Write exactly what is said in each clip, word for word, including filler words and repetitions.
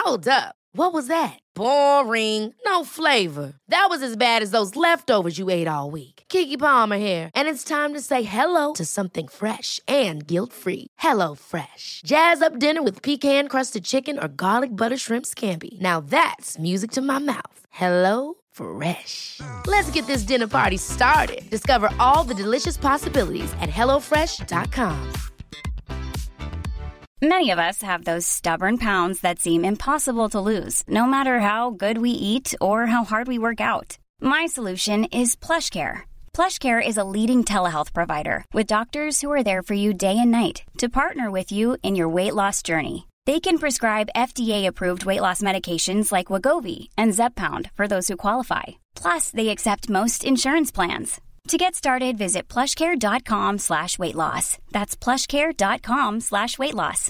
Hold up. What was that? Boring. No flavor. That was as bad as those leftovers you ate all week. Keke Palmer here, and it's time to say hello to something fresh and guilt-free. Hello Fresh. Jazz up dinner with pecan-crusted chicken or garlic butter shrimp scampi. Now that's music to my mouth. Hello Fresh. Let's get this dinner party started. Discover all the delicious possibilities at hello fresh dot com. Many of us have those stubborn pounds that seem impossible to lose, no matter how good we eat or how hard we work out. My solution is PlushCare. PlushCare is a leading telehealth provider with doctors who are there for you day and night to partner with you in your weight loss journey. They can prescribe F D A-approved weight loss medications like Wegovy and Zepbound for those who qualify. Plus, they accept most insurance plans. To get started, visit plushcare.com slash weight loss. That's plushcare.com slash weight loss.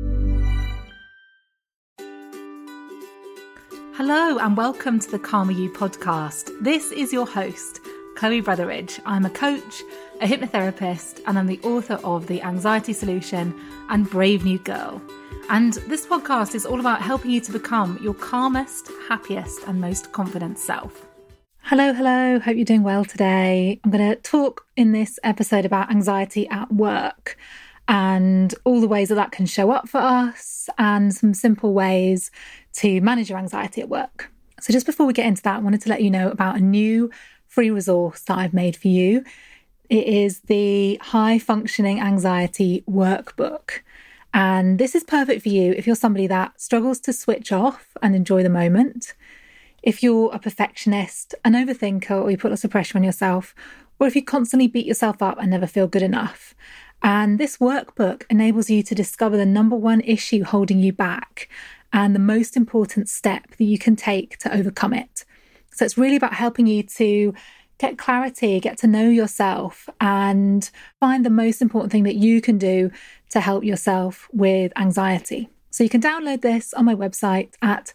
Hello and welcome to the Calmer You podcast. This is your host, Chloe Brotheridge. I'm a coach, a hypnotherapist, and I'm the author of The Anxiety Solution and Brave New Girl. And this podcast is all about helping you to become your calmest, happiest, and most confident self. Hello, hello. Hope you're doing well today. I'm going to talk in this episode about anxiety at work and all the ways that that can show up for us and some simple ways to manage your anxiety at work. So just before we get into that, I wanted to let you know about a new free resource that I've made for you. It is the High Functioning Anxiety Workbook. And this is perfect for you if you're somebody that struggles to switch off and enjoy the moment. If you're a perfectionist, an overthinker, or you put lots of pressure on yourself, or if you constantly beat yourself up and never feel good enough. And this workbook enables you to discover the number one issue holding you back and the most important step that you can take to overcome it. So it's really about helping you to get clarity, get to know yourself, and find the most important thing that you can do to help yourself with anxiety. So you can download this on my website at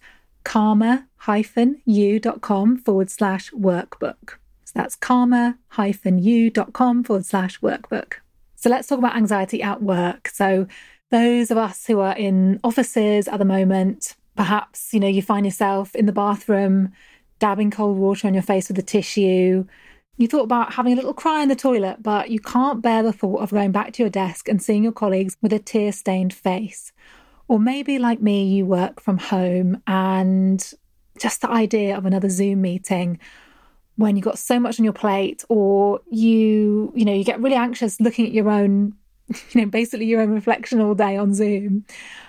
calmer-u.com forward slash workbook. So that's calmer-u.com forward slash workbook. So let's talk about anxiety at work. So those of us who are in offices at the moment, perhaps, you know, you find yourself in the bathroom, dabbing cold water on your face with a tissue. You thought about having a little cry in the toilet, but you can't bear the thought of going back to your desk and seeing your colleagues with a tear-stained face. Or maybe, like me, you work from home and just the idea of another Zoom meeting when you've got so much on your plate, or you, you know, you get really anxious looking at your own, you know, basically your own reflection all day on Zoom,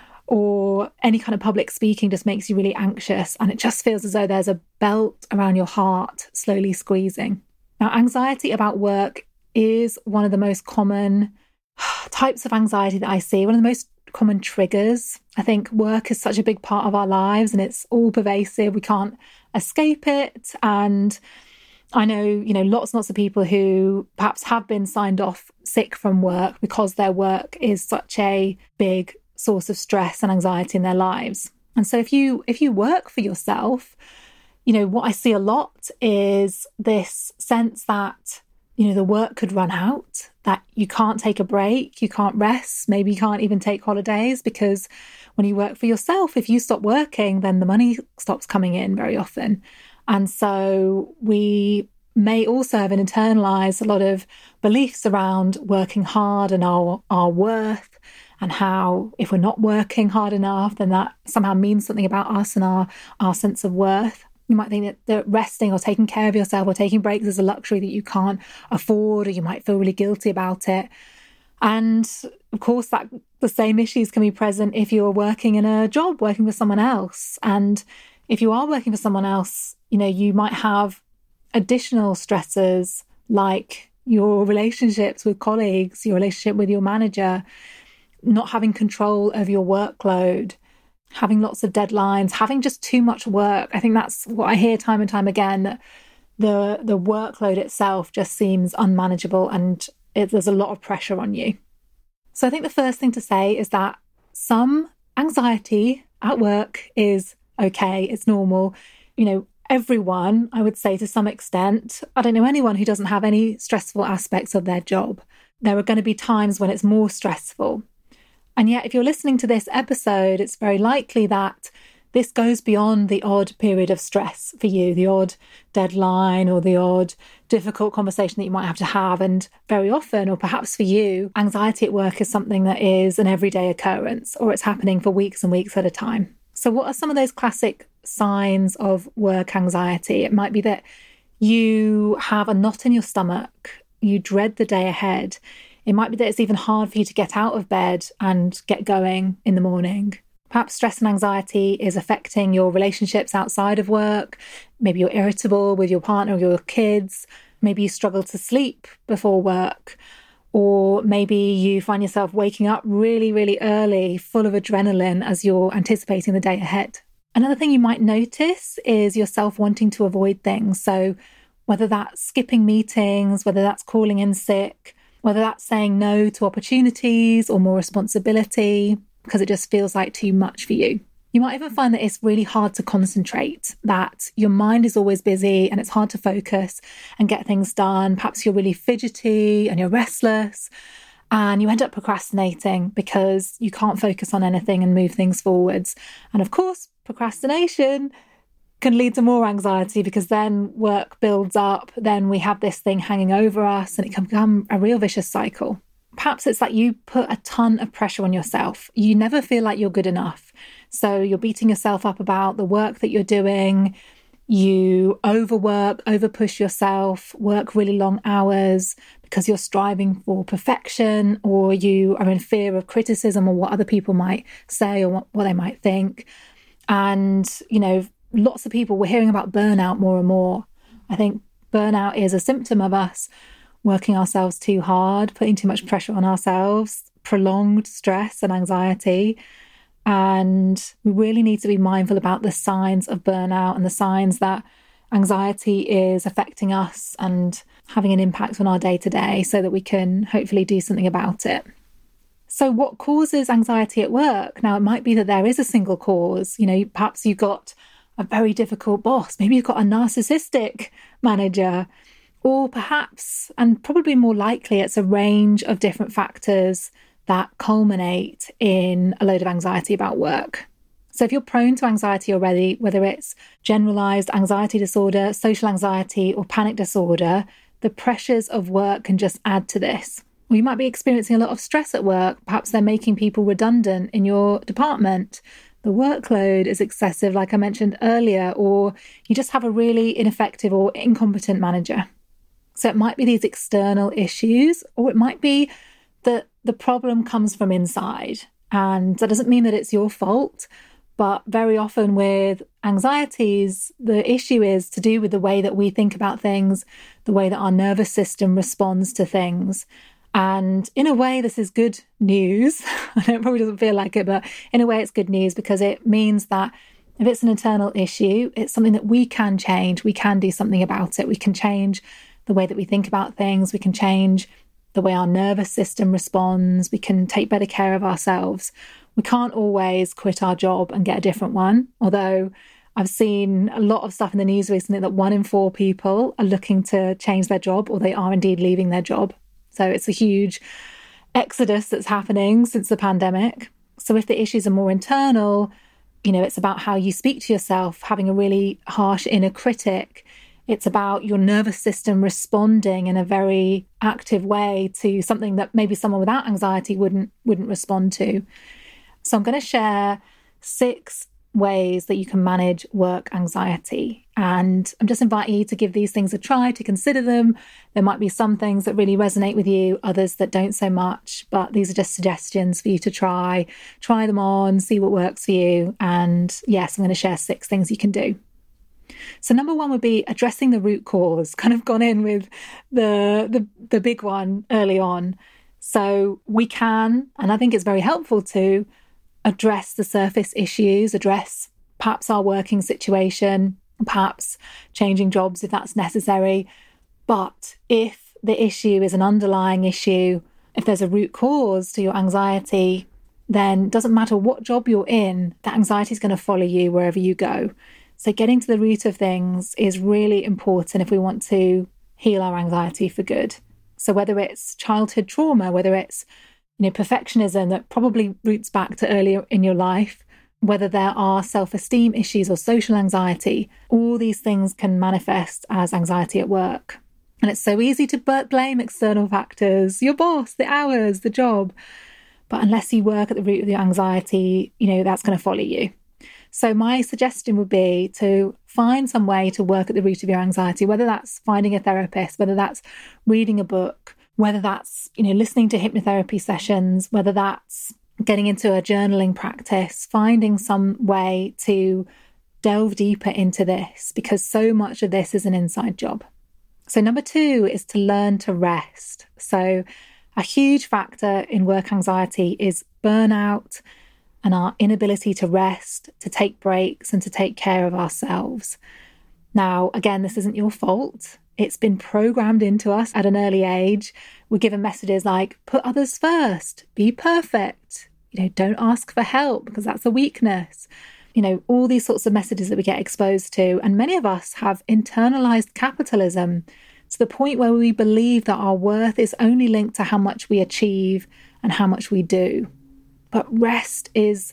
or any kind of public speaking just makes you really anxious. And it just feels as though there's a belt around your heart slowly squeezing. Now, anxiety about work is one of the most common types of anxiety that I see, one of the most common triggers. I think work is such a big part of our lives and it's all pervasive. We can't escape it. And I know, you know, lots and lots of people who perhaps have been signed off sick from work because their work is such a big source of stress and anxiety in their lives. And so if you if you work for yourself, you know, what I see a lot is this sense that, you know, the work could run out, that you can't take a break, you can't rest, maybe you can't even take holidays, because when you work for yourself, if you stop working, then the money stops coming in very often. And so we may also have internalized a lot of beliefs around working hard and our, our worth, and how if we're not working hard enough, then that somehow means something about us and our, our sense of worth. You might think that, that resting or taking care of yourself or taking breaks is a luxury that you can't afford, or you might feel really guilty about it. And of course, that the same issues can be present if you're working in a job, working with someone else. And if you are working for someone else, you know, you might have additional stressors like your relationships with colleagues, your relationship with your manager, not having control of your workload, having lots of deadlines, having just too much work. I think that's what I hear time and time again, that the the workload itself just seems unmanageable and it, there's a lot of pressure on you. So I think the first thing to say is that some anxiety at work is okay, it's normal. You know, everyone, I would say to some extent, I don't know anyone who doesn't have any stressful aspects of their job. There are going to be times when it's more stressful. And yet, if you're listening to this episode, it's very likely that this goes beyond the odd period of stress for you, the odd deadline or the odd difficult conversation that you might have to have. And very often, or perhaps for you, anxiety at work is something that is an everyday occurrence, or it's happening for weeks and weeks at a time. So what are some of those classic signs of work anxiety? It might be that you have a knot in your stomach, you dread the day ahead. It might be that it's even hard for you to get out of bed and get going in the morning. Perhaps stress and anxiety is affecting your relationships outside of work. Maybe you're irritable with your partner or your kids. Maybe you struggle to sleep before work. Or maybe you find yourself waking up really, really early, full of adrenaline as you're anticipating the day ahead. Another thing you might notice is yourself wanting to avoid things. So whether that's skipping meetings, whether that's calling in sick, whether that's saying no to opportunities or more responsibility, because it just feels like too much for you. You might even find that it's really hard to concentrate, that your mind is always busy and it's hard to focus and get things done. Perhaps you're really fidgety and you're restless and you end up procrastinating because you can't focus on anything and move things forwards. And of course, procrastination can lead to more anxiety because then work builds up, then we have this thing hanging over us and it can become a real vicious cycle. Perhaps it's like you put a ton of pressure on yourself. You never feel like you're good enough. So you're beating yourself up about the work that you're doing. You overwork, overpush yourself, work really long hours because you're striving for perfection, or you are in fear of criticism or what other people might say or what, what they might think. And, you know, lots of people, we're hearing about burnout more and more. I think burnout is a symptom of us working ourselves too hard, putting too much pressure on ourselves, prolonged stress and anxiety. And we really need to be mindful about the signs of burnout and the signs that anxiety is affecting us and having an impact on our day-to-day so that we can hopefully do something about it. So what causes anxiety at work? Now, it might be that there is a single cause. You know, perhaps you've got a very difficult boss. Maybe you've got a narcissistic manager. Or perhaps, and probably more likely, it's a range of different factors that culminate in a load of anxiety about work. So if you're prone to anxiety already, whether it's generalized anxiety disorder, social anxiety, or panic disorder, the pressures of work can just add to this. Or you might be experiencing a lot of stress at work. Perhaps they're making people redundant in your department. The workload is excessive, like I mentioned earlier, or you just have a really ineffective or incompetent manager. So it might be these external issues, or it might be that the problem comes from inside. And that doesn't mean that it's your fault, but very often with anxieties, the issue is to do with the way that we think about things, the way that our nervous system responds to things. And in a way, this is good news. I know it probably doesn't feel like it, but in a way it's good news because it means that if it's an internal issue, it's something that we can change. We can do something about it. We can change the way that we think about things. We can change the way our nervous system responds. We can take better care of ourselves. We can't always quit our job and get a different one. Although I've seen a lot of stuff in the news recently that one in four people are looking to change their job, or they are indeed leaving their job. So it's a huge exodus that's happening since the pandemic. So if the issues are more internal, you know, it's about how you speak to yourself, having a really harsh inner critic. It's about your nervous system responding in a very active way to something that maybe someone without anxiety wouldn't wouldn't respond to. So I'm going to share six ways that you can manage work anxiety. And I'm just inviting you to give these things a try, to consider them. There might be some things that really resonate with you, others that don't so much, but these are just suggestions for you to try. Try them on, see what works for you. And yes, I'm going to share six things you can do. So number one would be addressing the root cause, kind of gone in with the, the, the big one early on. So we can, and I think it's very helpful to, address the surface issues, address perhaps our working situation, perhaps changing jobs if that's necessary. But if the issue is an underlying issue, if there's a root cause to your anxiety, then it doesn't matter what job you're in, that anxiety is going to follow you wherever you go. So getting to the root of things is really important if we want to heal our anxiety for good. So whether it's childhood trauma, whether it's, you know, perfectionism that probably roots back to earlier in your life, whether there are self-esteem issues or social anxiety, all these things can manifest as anxiety at work. And it's so easy to blame external factors, your boss, the hours, the job. But unless you work at the root of your anxiety, you know, that's going to follow you. So my suggestion would be to find some way to work at the root of your anxiety, whether that's finding a therapist, whether that's reading a book, whether that's, you know, listening to hypnotherapy sessions, whether that's getting into a journaling practice, finding some way to delve deeper into this, because so much of this is an inside job. So number two is to learn to rest. So a huge factor in work anxiety is burnout and our inability to rest, to take breaks and to take care of ourselves. Now, again, this isn't your fault. It's been programmed into us at an early age. We're given messages like, put others first, be perfect, you know, don't ask for help because that's a weakness. You know, all these sorts of messages that we get exposed to. And many of us have internalized capitalism to the point where we believe that our worth is only linked to how much we achieve and how much we do. But rest is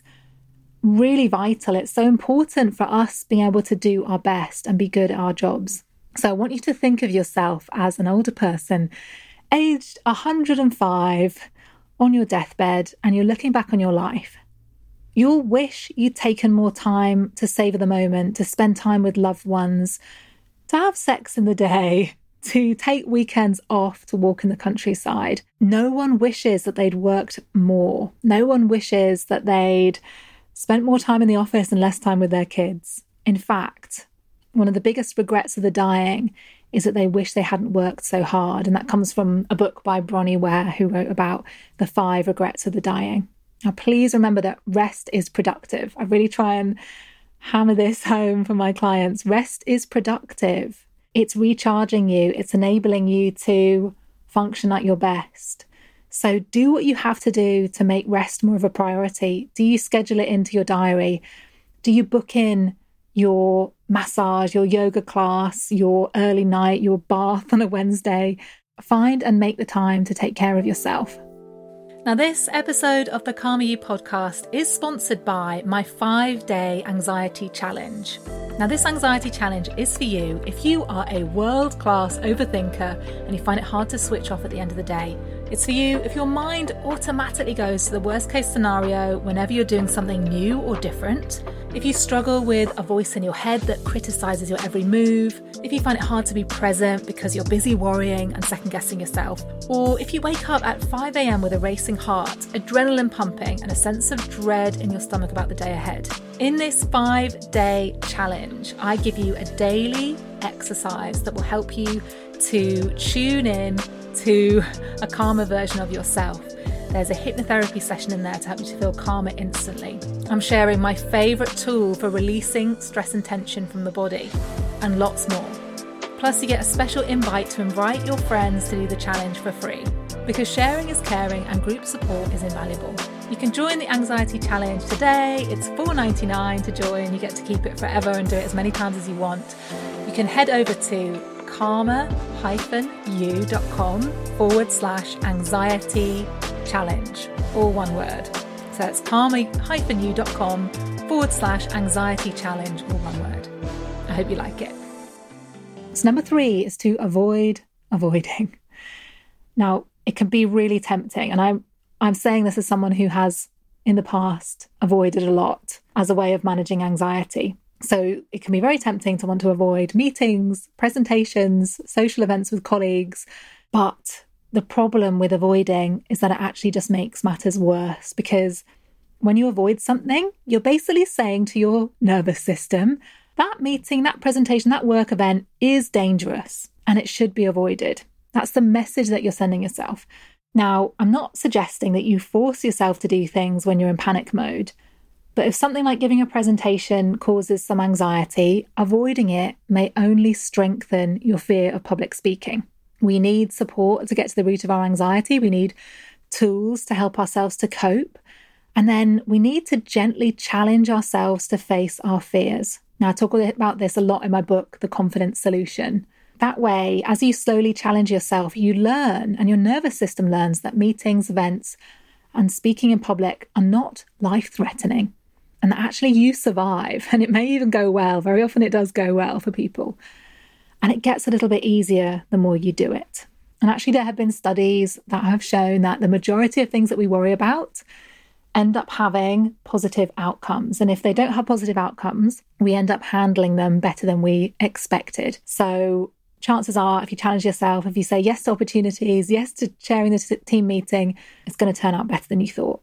really vital. It's so important for us being able to do our best and be good at our jobs. So I want you to think of yourself as an older person, aged one hundred five, on your deathbed, and you're looking back on your life. You'll wish you'd taken more time to savor the moment, to spend time with loved ones, to have sex in the day, to take weekends off to walk in the countryside. No one wishes that they'd worked more. No one wishes that they'd spent more time in the office and less time with their kids. In fact, one of the biggest regrets of the dying is that they wish they hadn't worked so hard. And that comes from a book by Bronnie Ware, who wrote about the five regrets of the dying. Now, please remember that rest is productive. I really try and hammer this home for my clients. Rest is productive. It's recharging you. It's enabling you to function at your best. So do what you have to do to make rest more of a priority. Do you schedule it into your diary? Do you book in your massage, your yoga class, your early night, your bath on a Wednesday? Find and make the time to take care of yourself. Now, this episode of the Calmer You podcast is sponsored by my five-day anxiety challenge. Now, this anxiety challenge is for you if you are a world-class overthinker and you find it hard to switch off at the end of the day. It's for you if your mind automatically goes to the worst-case scenario whenever you're doing something new or different, if you struggle with a voice in your head that criticizes your every move, if you find it hard to be present because you're busy worrying and second-guessing yourself, or if you wake up at five a.m. with a racing heart, adrenaline pumping, and a sense of dread in your stomach about the day ahead. In this five-day challenge, I give you a daily exercise that will help you to tune in to a calmer version of yourself. There's a hypnotherapy session in there to help you to feel calmer instantly. I'm sharing my favourite tool for releasing stress and tension from the body, and lots more. Plus, you get a special invite to invite your friends to do the challenge for free, because sharing is caring and group support is invaluable. You can join the Anxiety Challenge today. It's four dollars and ninety-nine cents to join. You get to keep it forever and do it as many times as you want. You can head over to calmer-you.com forward slash anxiety challenge, all one word. So it's calmer-you.com forward slash anxiety challenge, all one word. I hope you like it. So number three is to avoid avoiding. Now, it can be really tempting, and I'm I'm saying this as someone who has in the past avoided a lot as a way of managing anxiety. So it can be very tempting to want to avoid meetings, presentations, social events with colleagues. But the problem with avoiding is that it actually just makes matters worse, because when you avoid something, you're basically saying to your nervous system, that meeting, that presentation, that work event is dangerous and it should be avoided. That's the message that you're sending yourself. Now, I'm not suggesting that you force yourself to do things when you're in panic mode. But if something like giving a presentation causes some anxiety, avoiding it may only strengthen your fear of public speaking. We need support to get to the root of our anxiety. We need tools to help ourselves to cope. And then we need to gently challenge ourselves to face our fears. Now, I talk about this a lot in my book, The Confidence Solution. That way, as you slowly challenge yourself, you learn, and your nervous system learns, that meetings, events, and speaking in public are not life-threatening. and that actually you survive, and it may even go well. Very often it does go well for people. And it gets a little bit easier the more you do it. And actually there have been studies that have shown that the majority of things that we worry about end up having positive outcomes. And if they don't have positive outcomes, we end up handling them better than we expected. So chances are, if you challenge yourself, if you say yes to opportunities, yes to chairing the team meeting, it's going to turn out better than you thought.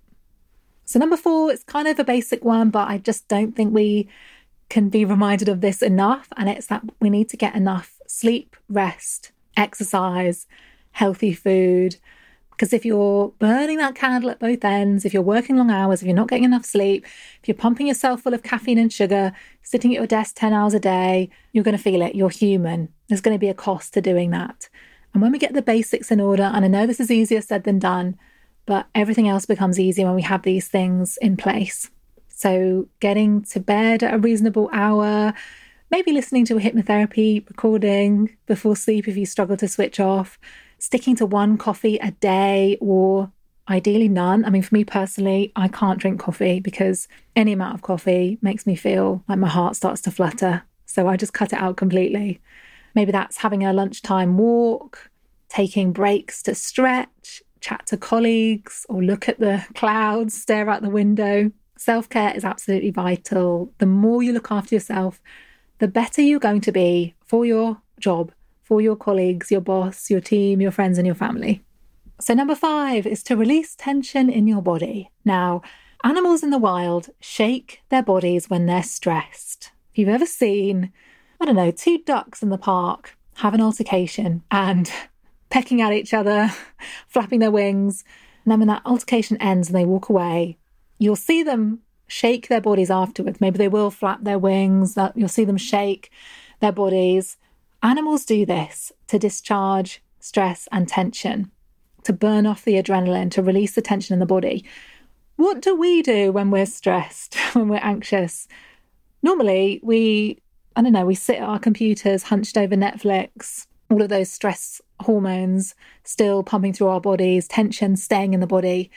So number four, it's kind of a basic one, but I just don't think we can be reminded of this enough. And it's that we need to get enough sleep, rest, exercise, healthy food. Because if you're burning that candle at both ends, if you're working long hours, if you're not getting enough sleep, if you're pumping yourself full of caffeine and sugar, sitting at your desk ten hours a day, you're going to feel it. You're human. There's going to be a cost to doing that. And when we get the basics in order, and I know this is easier said than done, but everything else becomes easier when we have these things in place. So getting to bed at a reasonable hour, maybe listening to a hypnotherapy recording before sleep if you struggle to switch off, sticking to one coffee a day or ideally none. I mean, for me personally, I can't drink coffee because any amount of coffee makes me feel like my heart starts to flutter. So I just cut it out completely. Maybe that's having a lunchtime walk, taking breaks to stretch, chat to colleagues, or look at the clouds, stare out the window. Self-care is absolutely vital. The more you look after yourself, the better you're going to be for your job, for your colleagues, your boss, your team, your friends, and your family. So number five is to release tension in your body. Now, animals in the wild shake their bodies when they're stressed. If you've ever seen, I don't know, two ducks in the park have an altercation and pecking at each other, flapping their wings, and then when that altercation ends and they walk away, you'll see them shake their bodies afterwards. Maybe they will flap their wings, you'll see them shake their bodies. Animals do this to discharge stress and tension, to burn off the adrenaline, to release the tension in the body. What do we do when we're stressed, when we're anxious? Normally, we, I don't know, we sit at our computers, hunched over Netflix, all of those stress hormones still pumping through our bodies, tension staying in the body.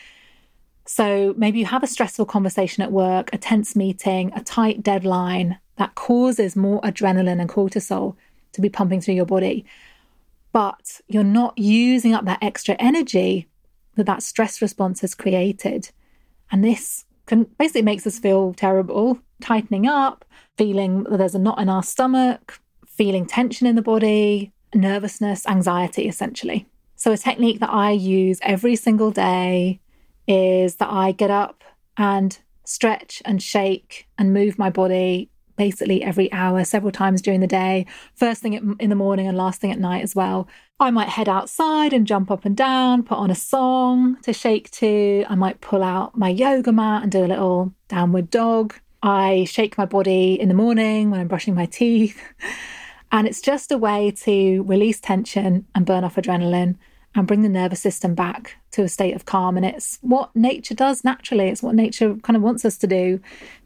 So maybe you have a stressful conversation at work, a tense meeting, a tight deadline that causes more adrenaline and cortisol to be pumping through your body. But you're not using up that extra energy that that stress response has created. And this can basically makes us feel terrible, tightening up, feeling that there's a knot in our stomach, feeling tension in the body, nervousness, anxiety, essentially. So a technique that I use every single day is that I get up and stretch and shake and move my body basically every hour, several times during the day, first thing in the morning and last thing at night as well. I might head outside and jump up and down, put on a song to shake to. I might pull out my yoga mat and do a little downward dog. I shake my body in the morning when I'm brushing my teeth. And it's just a way to release tension and burn off adrenaline and bring the nervous system back to a state of calm. And it's what nature does naturally. It's what nature kind of wants us to do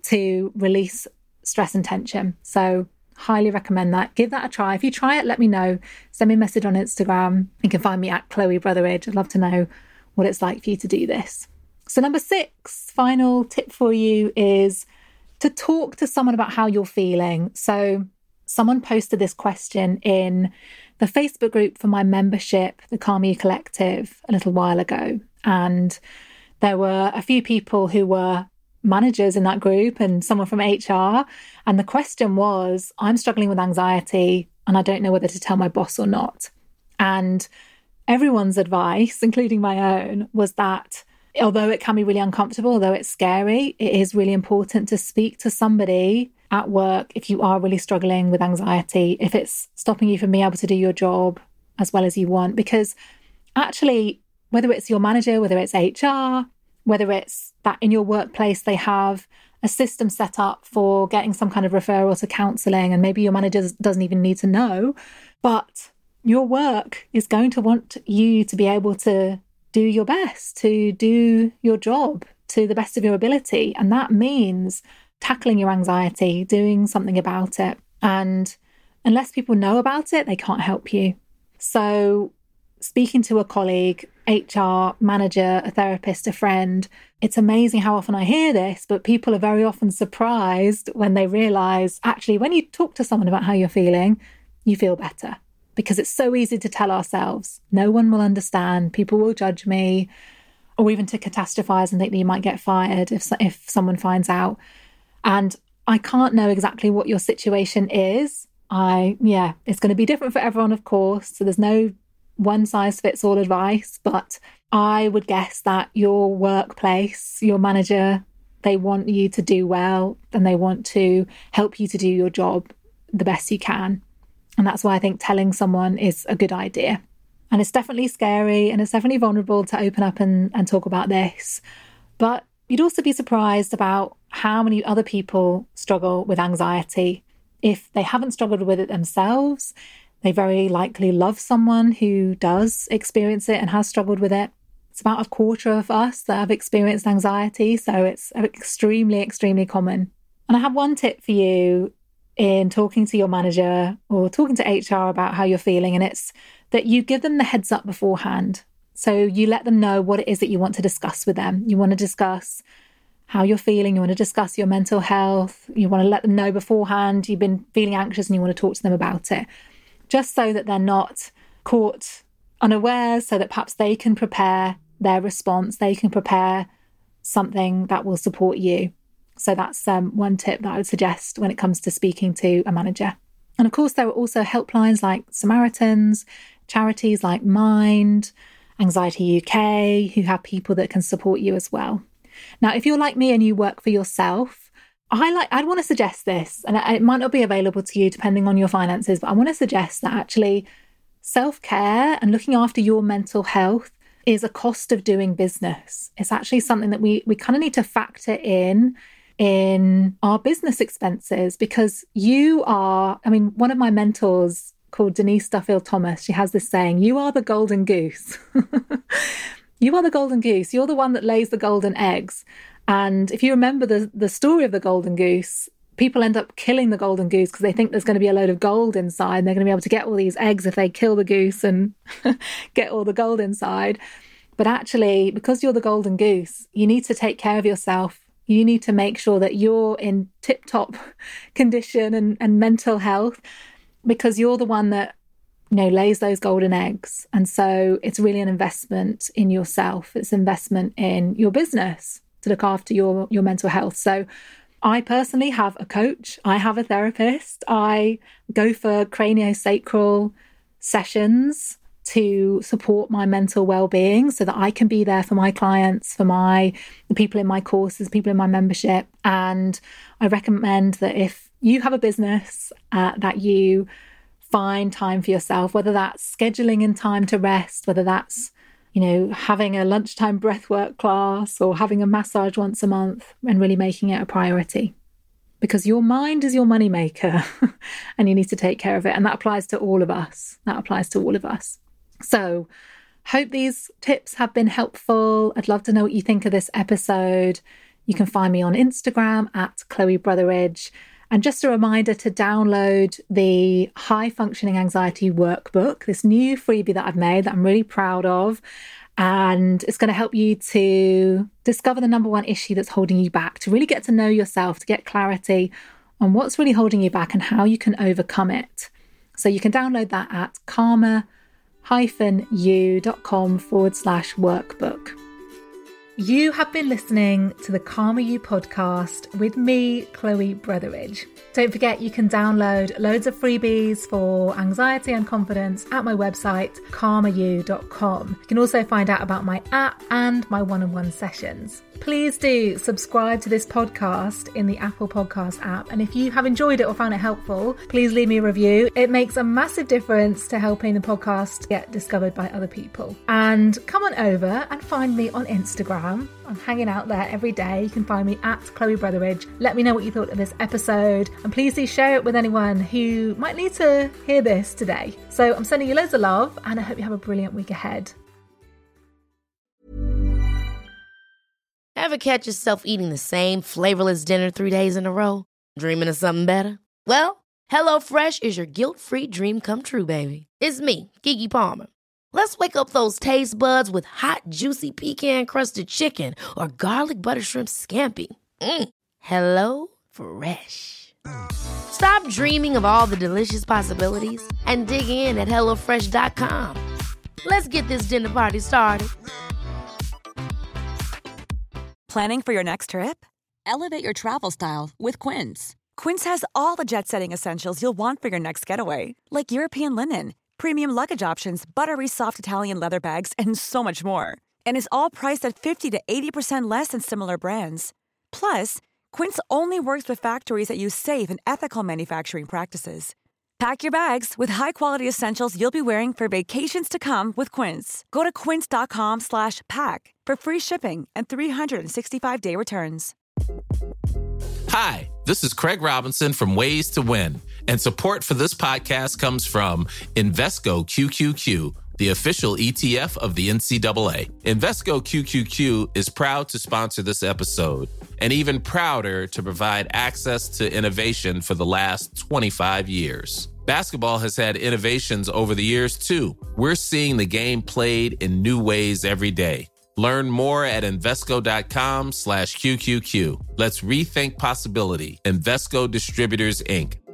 to release stress and tension. So highly recommend that. Give that a try. If you try it, let me know. Send me a message on Instagram. You can find me at Chloe Brotheridge. I'd love to know what it's like for you to do this. So number six, final tip for you is to talk to someone about how you're feeling. So someone posted this question in the Facebook group for my membership, the Calm You Collective, a little while ago. And there were a few people who were managers in that group and someone from H R. And the question was, I'm struggling with anxiety and I don't know whether to tell my boss or not. And everyone's advice, including my own, was that although it can be really uncomfortable, although it's scary, it is really important to speak to somebody at work if you are really struggling with anxiety, if it's stopping you from being able to do your job as well as you want. Because actually, whether it's your manager, whether it's H R, whether it's that in your workplace they have a system set up for getting some kind of referral to counselling, and maybe your manager doesn't even need to know, but your work is going to want you to be able to do your best, to do your job to the best of your ability. And that means tackling your anxiety, doing something about it. And unless people know about it, they can't help you. So speaking to a colleague, H R manager, a therapist, a friend. It's amazing how often I hear this, but people are very often surprised when they realise, actually, when you talk to someone about how you're feeling, you feel better. Because it's so easy to tell ourselves, no one will understand, people will judge me, or even to catastrophize and think that you might get fired if if someone finds out. And I can't know exactly what your situation is. I, yeah, it's going to be different for everyone, of course. So there's no one size fits all advice, but I would guess that your workplace, your manager, they want you to do well and they want to help you to do your job the best you can. And that's why I think telling someone is a good idea. And it's definitely scary and it's definitely vulnerable to open up and, and talk about this. But you'd also be surprised about how many other people struggle with anxiety. If they haven't struggled with it themselves, they very likely love someone who does experience it and has struggled with it. It's about a quarter of us that have experienced anxiety. So it's extremely, extremely common. And I have one tip for you in talking to your manager or talking to H R about how you're feeling. And it's that you give them the heads up beforehand. So you let them know what it is that you want to discuss with them. You want to discuss how you're feeling. You want to discuss your mental health. You want to let them know beforehand you've been feeling anxious and you want to talk to them about it, just so that they're not caught unawares, so that perhaps they can prepare their response. They can prepare something that will support you. So that's um, one tip that I would suggest when it comes to speaking to a manager. And of course, there are also helplines like Samaritans, charities like Mind, Anxiety U K, who have people that can support you as well. Now, if you're like me and you work for yourself, I like, I'd want to suggest this, and it might not be available to you depending on your finances, but I want to suggest that actually self-care and looking after your mental health is a cost of doing business. It's actually something that we, we kind of need to factor in in our business expenses, because you are, I mean, one of my mentors called Denise Duffield Thomas, she has this saying, you are the golden goose. You are the golden goose. You're the one that lays the golden eggs. And if you remember the, the story of the golden goose, people end up killing the golden goose because they think there's going to be a load of gold inside and they're going to be able to get all these eggs if they kill the goose and get all the gold inside. But actually, because you're the golden goose, you need to take care of yourself. You need to make sure that you're in tip-top condition and, and mental health, because you're the one that, you know, lays those golden eggs. And so it's really an investment in yourself. It's an investment in your business to look after your, your mental health. So I personally have a coach. I have a therapist. I go for craniosacral sessions to support my mental well-being so that I can be there for my clients, for my the people in my courses, people in my membership. And I recommend that if you have a business uh, that you find time for yourself, whether that's scheduling in time to rest, whether that's, you know, having a lunchtime breathwork class or having a massage once a month, and really making it a priority. Because your mind is your moneymaker and you need to take care of it. And that applies to all of us. That applies to all of us. So hope these tips have been helpful. I'd love to know what you think of this episode. You can find me on Instagram at Chloe Brotheridge. And just a reminder to download the High Functioning Anxiety Workbook, this new freebie that I've made that I'm really proud of. And it's going to help you to discover the number one issue that's holding you back, to really get to know yourself, to get clarity on what's really holding you back and how you can overcome it. So you can download that at karma u dot com forward slash workbook. You have been listening to the Karma U podcast with me, Chloe Brotheridge. Don't forget you can download loads of freebies for anxiety and confidence at my website, karma u dot com. You can also find out about my app and my one-on-one sessions. Please do subscribe to this podcast in the Apple Podcast app. And if you have enjoyed it or found it helpful, please leave me a review. It makes a massive difference to helping the podcast get discovered by other people. And come on over and find me on Instagram. I'm hanging out there every day. You can find me at Chloe Brotheridge. Let me know what you thought of this episode. And please do share it with anyone who might need to hear this today. So I'm sending you loads of love and I hope you have a brilliant week ahead. Ever catch yourself eating the same flavorless dinner three days in a row? Dreaming of something better? Well, HelloFresh is your guilt-free dream come true, baby. It's me, Keke Palmer. Let's wake up those taste buds with hot, juicy pecan-crusted chicken or garlic butter shrimp scampi. Mm. Hello Fresh. Stop dreaming of all the delicious possibilities and dig in at hello fresh dot com. Let's get this dinner party started. Planning for your next trip? Elevate your travel style with Quince. Quince has all the jet-setting essentials you'll want for your next getaway, like European linen, premium luggage options, buttery soft Italian leather bags, and so much more. And is all priced at fifty to eighty percent less than similar brands. Plus, Quince only works with factories that use safe and ethical manufacturing practices. Pack your bags with high-quality essentials you'll be wearing for vacations to come with Quince. Go to quince.com slash pack for free shipping and three sixty-five day returns. Hi, this is Craig Robinson from Ways to Win, and support for this podcast comes from Invesco Q Q Q, the official E T F of the N C double A. Invesco Q Q Q is proud to sponsor this episode, and even prouder to provide access to innovation for the last twenty-five years. Basketball has had innovations over the years, too. We're seeing the game played in new ways every day. Learn more at Invesco.com slash QQQ. Let's rethink possibility. Invesco Distributors, Incorporated.